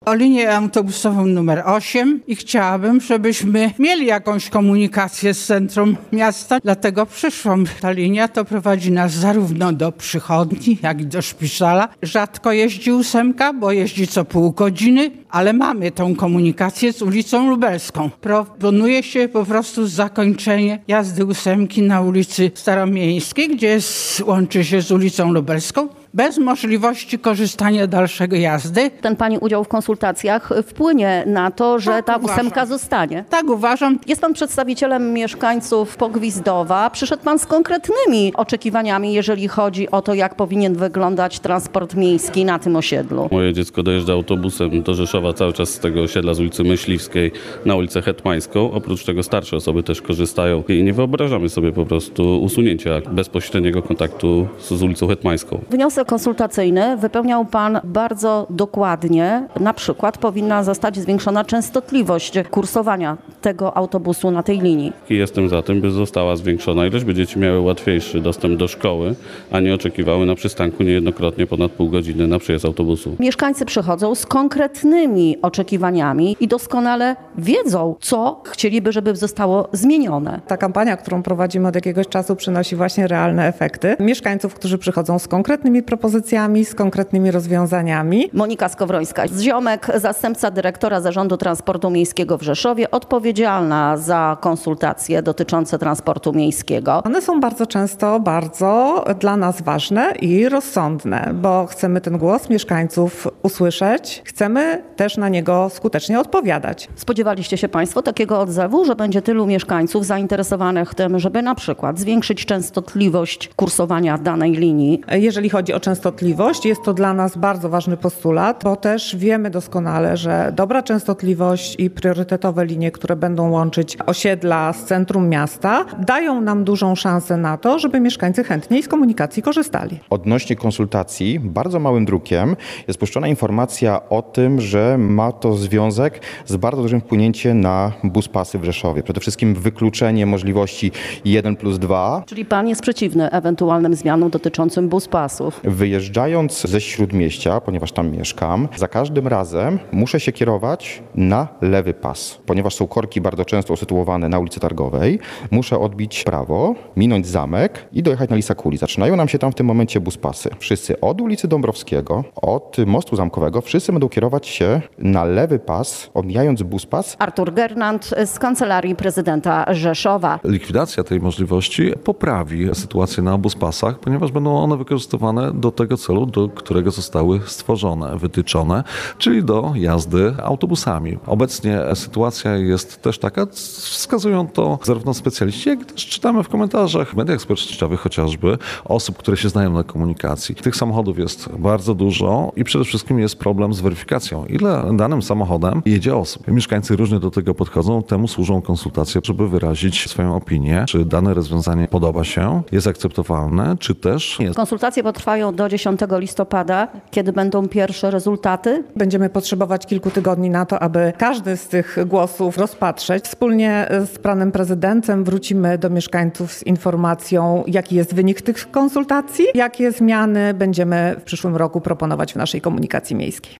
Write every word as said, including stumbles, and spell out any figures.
O linię autobusową numer osiem i chciałabym, żebyśmy mieli jakąś komunikację z centrum miasta, dlatego przyszłam. Ta linia to prowadzi nas zarówno do przychodni, jak i do szpitala. Rzadko jeździ ósemka, bo jeździ co pół godziny, ale mamy tą komunikację z ulicą Lubelską. Proponuje się po prostu zakończenie jazdy ósemki na ulicy Staromiejskiej, gdzie jest, łączy się z ulicą Lubelską, bez możliwości korzystania dalszego jazdy. Ten pani udział w konsultacjach wpłynie na to, że Tak ta uważam. ósemka zostanie. Tak uważam. Jest pan przedstawicielem mieszkańców Pogwizdowa. Przyszedł pan z konkretnymi oczekiwaniami, jeżeli chodzi o to, jak powinien wyglądać transport miejski na tym osiedlu. Moje dziecko dojeżdża autobusem do Rzeszowa cały czas z tego osiedla, z ulicy Myśliwskiej na ulicę Hetmańską. Oprócz tego starsze osoby też korzystają i nie wyobrażamy sobie po prostu usunięcia bezpośredniego kontaktu z, z ulicą Hetmańską. Wniosek konsultacyjny wypełniał pan bardzo dokładnie. Na przykład powinna zostać zwiększona częstotliwość kursowania tego autobusu na tej linii. I jestem za tym, by została zwiększona ilość, by dzieci miały łatwiejszy dostęp do szkoły, a nie oczekiwały na przystanku niejednokrotnie ponad pół godziny na przyjazd autobusu. Mieszkańcy przychodzą z konkretnymi oczekiwaniami i doskonale wiedzą, co chcieliby, żeby zostało zmienione. Ta kampania, którą prowadzimy od jakiegoś czasu, przynosi właśnie realne efekty. Mieszkańców, którzy przychodzą z konkretnymi propozycjami, z konkretnymi rozwiązaniami. Monika Skowrońska, z Ziomek, zastępca dyrektora Zarządu Transportu Miejskiego w Rzeszowie, odpowiedzialna za konsultacje dotyczące transportu miejskiego. One są bardzo często bardzo dla nas ważne i rozsądne, bo chcemy ten głos mieszkańców usłyszeć, chcemy też na niego skutecznie odpowiadać. Spodziewaliście się państwo takiego odzewu, że będzie tylu mieszkańców zainteresowanych tym, żeby na przykład zwiększyć częstotliwość kursowania danej linii? Jeżeli chodzi o częstotliwość, jest to dla nas bardzo ważny postulat, bo też wiemy doskonale, że dobra częstotliwość i priorytetowe linie, które będą łączyć osiedla z centrum miasta, dają nam dużą szansę na to, żeby mieszkańcy chętniej z komunikacji korzystali. Odnośnie konsultacji, bardzo małym drukiem jest puszczona informacja o tym, że ma to związek z bardzo dużym wpłynięciem na buspasy w Rzeszowie. Przede wszystkim wykluczenie możliwości jeden plus dwa. Czyli pan jest przeciwny ewentualnym zmianom dotyczącym buspasów? Wyjeżdżając ze Śródmieścia, ponieważ tam mieszkam, za każdym razem muszę się kierować na lewy pas. Ponieważ są korki bardzo często usytuowane na ulicy Targowej, muszę odbić prawo, minąć zamek i dojechać na Lisakuli. Zaczynają nam się tam w tym momencie buspasy. Wszyscy od ulicy Dąbrowskiego, od mostu zamkowego, wszyscy będą kierować się na lewy pas, omijając buspas. Artur Gernand z Kancelarii Prezydenta Rzeszowa. Likwidacja tej możliwości poprawi sytuację na buspasach, ponieważ będą one wykorzystywane do tego celu, do którego zostały stworzone, wytyczone, czyli do jazdy autobusami. Obecnie sytuacja jest też taka, wskazują to zarówno specjaliści, jak i też czytamy w komentarzach w mediach społecznościowych chociażby osób, które się znają na komunikacji. Tych samochodów jest bardzo dużo i przede wszystkim jest problem z weryfikacją, ile danym samochodem jedzie osób. Mieszkańcy różnie do tego podchodzą, temu służą konsultacje, żeby wyrazić swoją opinię, czy dane rozwiązanie podoba się, jest akceptowalne, czy też nie. Konsultacje potrwają do dziesiątego listopada. Kiedy będą pierwsze rezultaty? Będziemy potrzebować kilku tygodni na to, aby każdy z tych głosów rozpatrzeć. Wspólnie z panem prezydentem wrócimy do mieszkańców z informacją, jaki jest wynik tych konsultacji, jakie zmiany będziemy w przyszłym roku proponować w naszej komunikacji miejskiej.